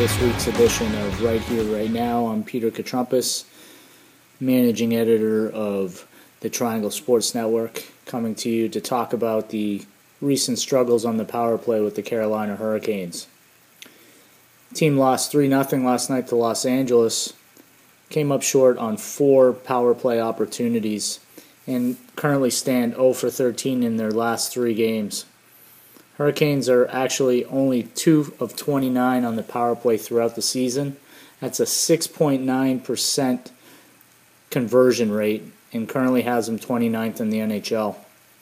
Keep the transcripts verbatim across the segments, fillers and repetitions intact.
this week's edition of Right Here, Right Now. I'm Peter Katrumpis, managing editor of the Triangle Sports Network, coming to you to talk about the recent struggles on the power play with the Carolina Hurricanes. The team lost three nothing last night to Los Angeles, came up short on four power play opportunities, and currently stand zero for thirteen in their last three games. Hurricanes are actually only two of twenty-nine on the power play throughout the season. That's a six point nine percent conversion rate and currently has them twenty-ninth in the N H L.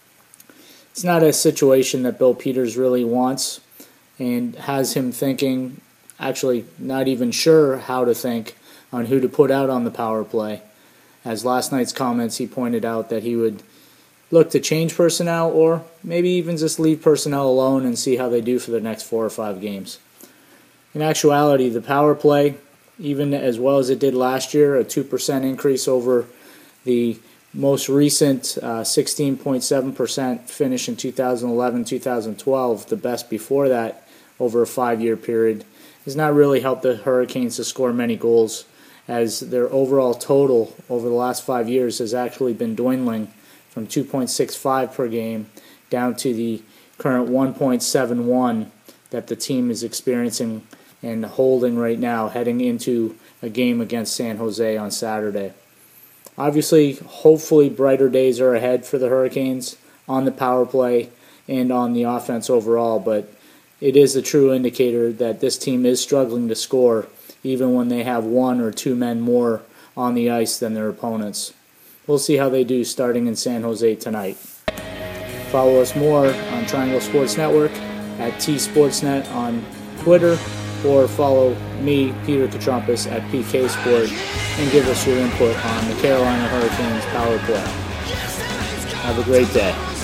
It's not a situation that Bill Peters really wants and has him thinking, actually not even sure how to think on who to put out on the power play. As last night's comments, he pointed out that he would look to change personnel or maybe even just leave personnel alone and see how they do for the next four or five games. In actuality, the power play, even as well as it did last year, a two percent increase over the most recent uh, sixteen point seven percent finish in two thousand eleven two thousand twelve, the best before that over a five-year period, has not really helped the Hurricanes to score many goals, as their overall total over the last five years has actually been dwindling from two point six five per game down to the current one point seven one that the team is experiencing and holding right now, heading into a game against San Jose on Saturday. Obviously, hopefully brighter days are ahead for the Hurricanes on the power play and on the offense overall, but it is a true indicator that this team is struggling to score even when they have one or two men more on the ice than their opponents. We'll see how they do starting in San Jose tonight. Follow us more on Triangle Sports Network at T Sportsnet on Twitter, or follow me, Peter Katrumpis, at P K Sport, and give us your input on the Carolina Hurricanes power play. Have a great day.